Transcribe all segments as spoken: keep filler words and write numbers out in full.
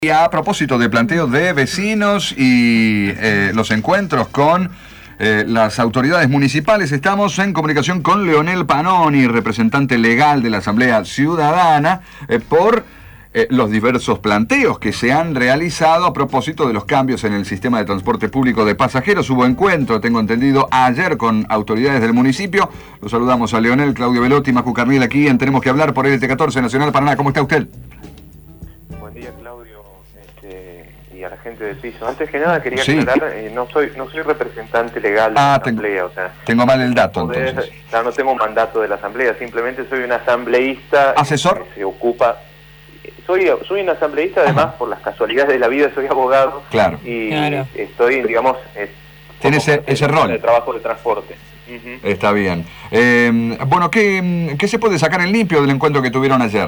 Y a propósito de planteos de vecinos y eh, los encuentros con eh, las autoridades municipales, estamos en comunicación con Leonel Panoni, representante legal de la Asamblea Ciudadana, eh, por eh, los diversos planteos que se han realizado a propósito de los cambios en el sistema de transporte público de pasajeros. Hubo encuentro, tengo entendido, ayer con autoridades del municipio. Los saludamos a Leonel, Claudio Velotti, Macu Carniel aquí en Tenemos que Hablar por L T catorce Nacional Paraná. ¿Cómo está usted? Buen día, Claudio. Y a la gente del piso. Antes que nada quería sí. aclarar, eh, no soy no soy representante legal de ah, la Asamblea, tengo, o sea... Tengo mal el dato, poder, entonces. Ya no tengo mandato de la Asamblea, simplemente soy un asambleísta... ¿Asesor? Que se ocupa... Soy soy un asambleísta, además, Ajá. por las casualidades de la vida, soy abogado. Claro. Y claro. estoy, digamos... Eh, Tiene ese, ese rol. De trabajo de transporte. Uh-huh. Está bien. Eh, bueno, ¿qué, ¿qué se puede sacar en limpio del encuentro que tuvieron ayer?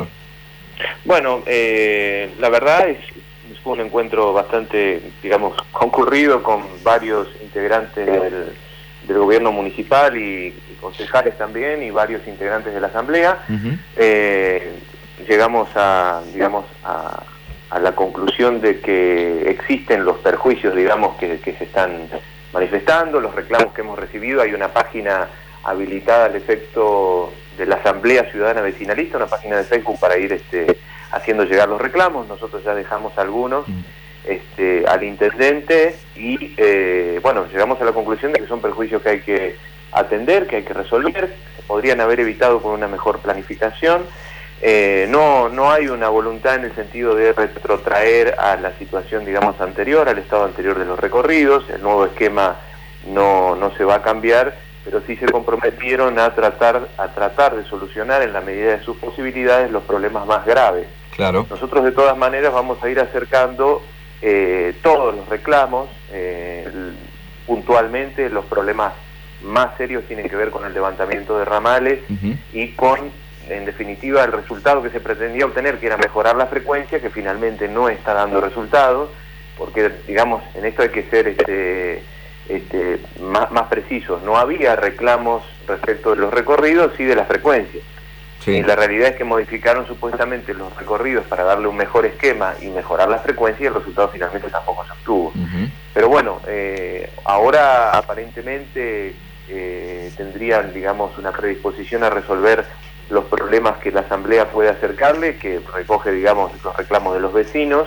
Bueno, eh, la verdad es... Fue un encuentro bastante, digamos, concurrido con varios integrantes del, del gobierno municipal y, y concejales también, y varios integrantes de la Asamblea. Uh-huh. eh, llegamos a, digamos, a, a la conclusión de que existen los perjuicios, digamos, que, que se están manifestando, los reclamos que hemos recibido. Hay una página habilitada al efecto de la Asamblea Ciudadana Vecinalista, una página de Facebook para ir... este haciendo llegar los reclamos. Nosotros ya dejamos algunos mm. este, al intendente y eh, bueno, llegamos a la conclusión de que son perjuicios que hay que atender, que hay que resolver, se podrían haber evitado con una mejor planificación. Eh, no, no hay una voluntad en el sentido de retrotraer a la situación, digamos, anterior, al estado anterior de los recorridos. El nuevo esquema no, no se va a cambiar, pero sí se comprometieron a tratar, a tratar de solucionar en la medida de sus posibilidades los problemas más graves. Claro. Nosotros de todas maneras vamos a ir acercando eh, todos los reclamos, eh, puntualmente los problemas más serios tienen que ver con el levantamiento de ramales uh-huh. y con, en definitiva, el resultado que se pretendía obtener, que era mejorar la frecuencia, que finalmente no está dando resultados, porque, digamos, en esto hay que ser este, este, más, más precisos. No había reclamos respecto de los recorridos y de la frecuencia. Sí. Y la realidad es que modificaron supuestamente los recorridos para darle un mejor esquema y mejorar la frecuencia, y el resultado finalmente tampoco se obtuvo. Uh-huh. Pero bueno, eh, ahora aparentemente eh, tendrían, digamos, una predisposición a resolver los problemas que la Asamblea puede acercarle, que recoge, digamos, los reclamos de los vecinos.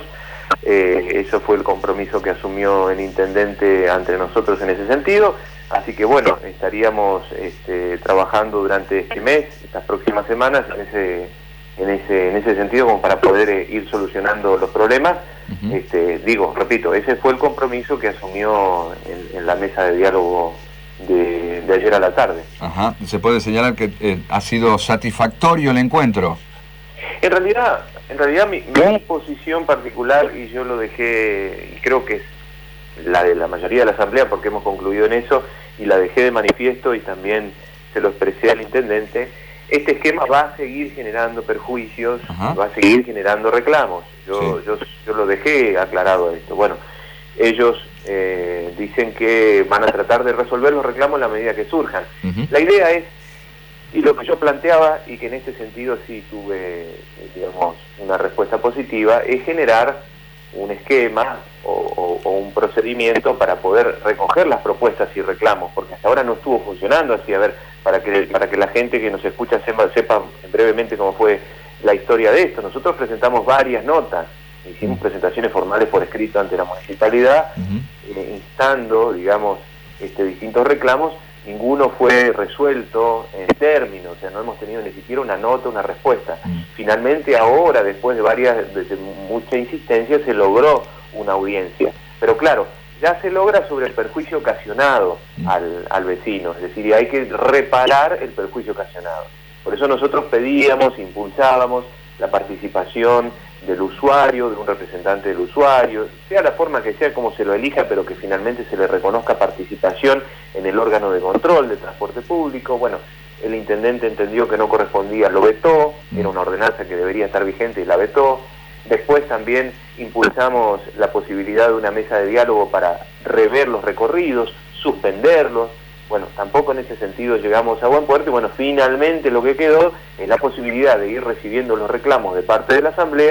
Eh, eso fue el compromiso que asumió el intendente ante nosotros en ese sentido. Así que bueno, estaríamos este, trabajando durante este mes, estas próximas semanas, en ese, en ese, en ese sentido, como para poder eh, ir solucionando los problemas. Uh-huh. Este, digo, repito, ese fue el compromiso que asumió en, en la mesa de diálogo de, de ayer a la tarde. Ajá. ¿Se puede señalar que eh, ha sido satisfactorio el encuentro? En realidad, en realidad mi, mi posición particular, y yo lo dejé, y creo que es la de la mayoría de la Asamblea, porque hemos concluido en eso, y la dejé de manifiesto y también se lo expresé al intendente, este esquema va a seguir generando perjuicios, Ajá. va a seguir generando reclamos. Yo, sí. yo, yo lo dejé aclarado esto. Bueno, ellos eh, dicen que van a tratar de resolver los reclamos en la medida que surjan. Uh-huh. La idea es, y lo que yo planteaba, y que en este sentido sí tuve, digamos, una respuesta positiva, es generar un esquema o, o, o un procedimiento para poder recoger las propuestas y reclamos, porque hasta ahora no estuvo funcionando así. A ver, para que para que la gente que nos escucha sepa, sepa brevemente cómo fue la historia de esto. Nosotros presentamos varias notas, hicimos presentaciones formales por escrito ante la municipalidad, uh-huh. eh, instando, digamos, este, distintos reclamos. Ninguno fue resuelto en términos, o sea, no hemos tenido ni siquiera una nota, una respuesta. Mm. Finalmente ahora, después de varias, de, de mucha insistencia, se logró una audiencia. Pero claro, ya se logra sobre el perjuicio ocasionado mm. al, al vecino, es decir, hay que reparar el perjuicio ocasionado. Por eso nosotros pedíamos, impulsábamos la participación del usuario, de un representante del usuario, sea la forma que sea, como se lo elija, pero que finalmente se le reconozca participación en el órgano de control de transporte público. Bueno, el intendente entendió que no correspondía, lo vetó, era una ordenanza que debería estar vigente y la vetó. Después también impulsamos la posibilidad de una mesa de diálogo para rever los recorridos, suspenderlos. Bueno, tampoco en ese sentido llegamos a buen puerto y bueno, finalmente lo que quedó es la posibilidad de ir recibiendo los reclamos de parte de la Asamblea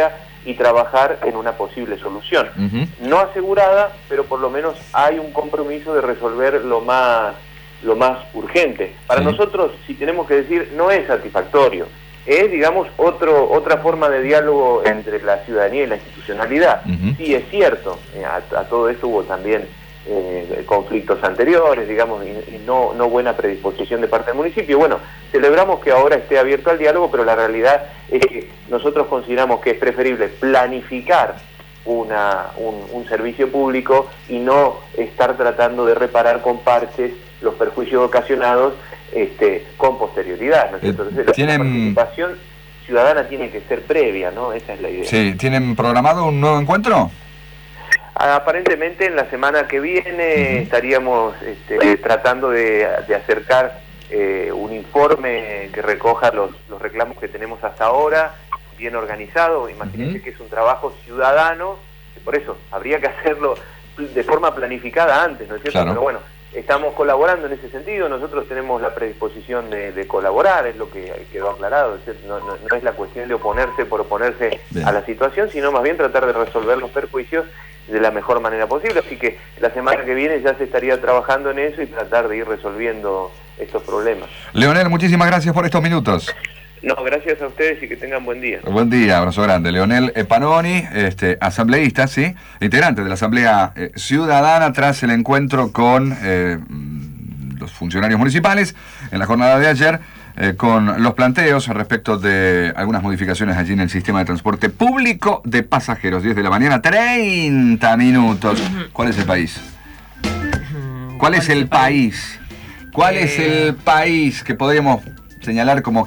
y trabajar en una posible solución. Uh-huh. No asegurada, pero por lo menos hay un compromiso de resolver lo más, lo más urgente. Para sí. nosotros, si tenemos que decir, no es satisfactorio. Es, digamos, otro, otra forma de diálogo entre la ciudadanía y la institucionalidad. Uh-huh. Sí, es cierto, a, a todo esto hubo también eh, conflictos anteriores, digamos, y, y no, no buena predisposición de parte del municipio. Bueno, celebramos que ahora esté abierto al diálogo, pero la realidad es que nosotros consideramos que es preferible planificar una, un, un servicio público y no estar tratando de reparar con parches los perjuicios ocasionados este, con posterioridad, ¿no es cierto? Entonces, ¿Tienen... la participación ciudadana tiene que ser previa, ¿no? Esa es la idea. Sí, ¿tienen programado un nuevo encuentro? Aparentemente en la semana que viene uh-huh. estaríamos este, tratando de, de acercar eh, un informe que recoja los, los reclamos que tenemos hasta ahora, bien organizado. Imagínense uh-huh. que es un trabajo ciudadano, por eso habría que hacerlo de forma planificada antes, ¿no es cierto? Claro. Pero bueno, estamos colaborando en ese sentido, nosotros tenemos la predisposición de, de colaborar, es lo que quedó aclarado, no, no, no es la cuestión de oponerse por oponerse bien. a la situación, sino más bien tratar de resolver los perjuicios de la mejor manera posible, así que la semana que viene ya se estaría trabajando en eso y tratar de ir resolviendo estos problemas. Leonel, muchísimas gracias por estos minutos. No, gracias a ustedes y que tengan buen día. Buen día, abrazo grande. Leonel Panoni, este, asambleísta, sí, integrante de la Asamblea eh, Ciudadana tras el encuentro con eh, los funcionarios municipales en la jornada de ayer, eh, con los planteos respecto de algunas modificaciones allí en el sistema de transporte público de pasajeros. diez de la mañana, treinta minutos. ¿Cuál es el país? ¿Cuál es el país? ¿Cuál es el país que podríamos señalar como